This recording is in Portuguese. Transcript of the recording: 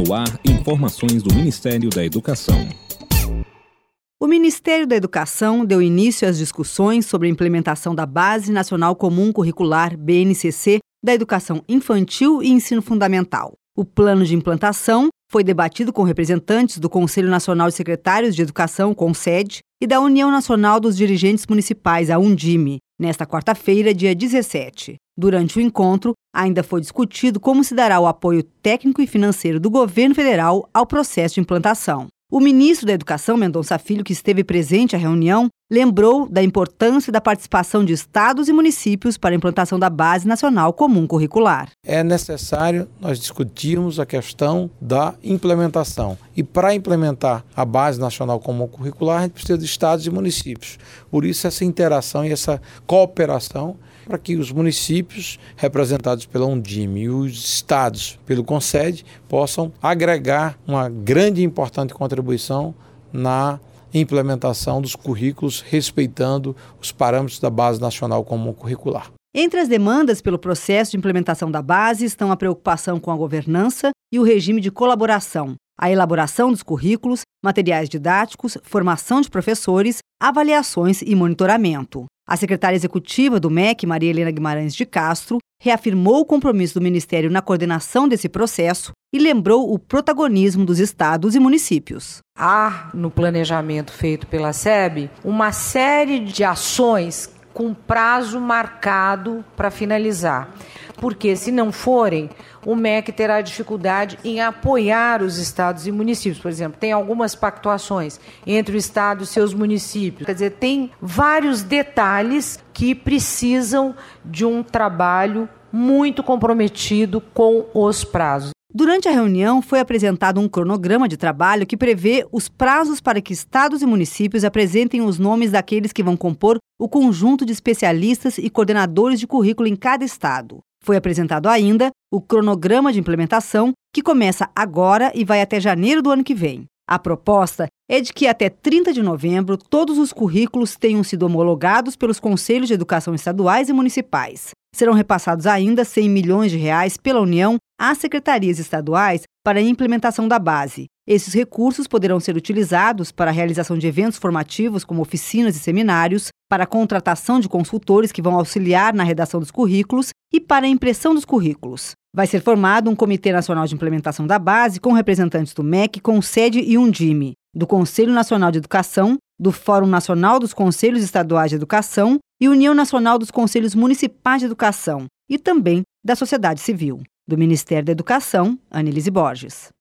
No ar, informações do Ministério da Educação. O Ministério da Educação deu início às discussões sobre a implementação da Base Nacional Comum Curricular, BNCC, da educação infantil e ensino fundamental. O plano de implantação foi debatido com representantes do Conselho Nacional de Secretários de Educação, CONSED, e da União Nacional dos Dirigentes Municipais, a UNDIME, nesta quarta-feira, dia 17. Durante o encontro, ainda foi discutido como se dará o apoio técnico e financeiro do governo federal ao processo de implantação. O ministro da Educação, Mendonça Filho, que esteve presente à reunião, lembrou da importância da participação de estados e municípios para a implantação da Base Nacional Comum Curricular. É necessário nós discutirmos a questão da implementação. E para implementar a Base Nacional Comum Curricular, a gente precisa de estados e municípios. Por isso, essa interação e essa cooperação para que os municípios, representados pela UNDIME, e os estados, pelo CONSED, possam agregar uma grande e importante contribuição na implementação dos currículos, respeitando os parâmetros da Base Nacional Comum Curricular. Entre as demandas pelo processo de implementação da base estão a preocupação com a governança e o regime de colaboração, a elaboração dos currículos, materiais didáticos, formação de professores, avaliações e monitoramento. A secretária executiva do MEC, Maria Helena Guimarães de Castro, reafirmou o compromisso do Ministério na coordenação desse processo e lembrou o protagonismo dos estados e municípios. Há, no planejamento feito pela SEB, uma série de ações com prazo marcado para finalizar. Porque, se não forem, o MEC terá dificuldade em apoiar os estados e municípios. Por exemplo, tem algumas pactuações entre o estado e seus municípios. Quer dizer, tem vários detalhes que precisam de um trabalho muito comprometido com os prazos. Durante a reunião, foi apresentado um cronograma de trabalho que prevê os prazos para que estados e municípios apresentem os nomes daqueles que vão compor o conjunto de especialistas e coordenadores de currículo em cada estado. Foi apresentado ainda o cronograma de implementação, que começa agora e vai até janeiro do ano que vem. A proposta é de que até 30 de novembro todos os currículos tenham sido homologados pelos Conselhos de Educação estaduais e municipais. Serão repassados ainda R$100 milhões pela União às secretarias estaduais para a implementação da base. Esses recursos poderão ser utilizados para a realização de eventos formativos, como oficinas e seminários, para a contratação de consultores que vão auxiliar na redação dos currículos e para a impressão dos currículos. Vai ser formado um Comitê Nacional de Implementação da Base com representantes do MEC, CONSED e UNDIME, do Conselho Nacional de Educação, do Fórum Nacional dos Conselhos Estaduais de Educação e União Nacional dos Conselhos Municipais de Educação e também da sociedade civil. Do Ministério da Educação, Anelise Borges.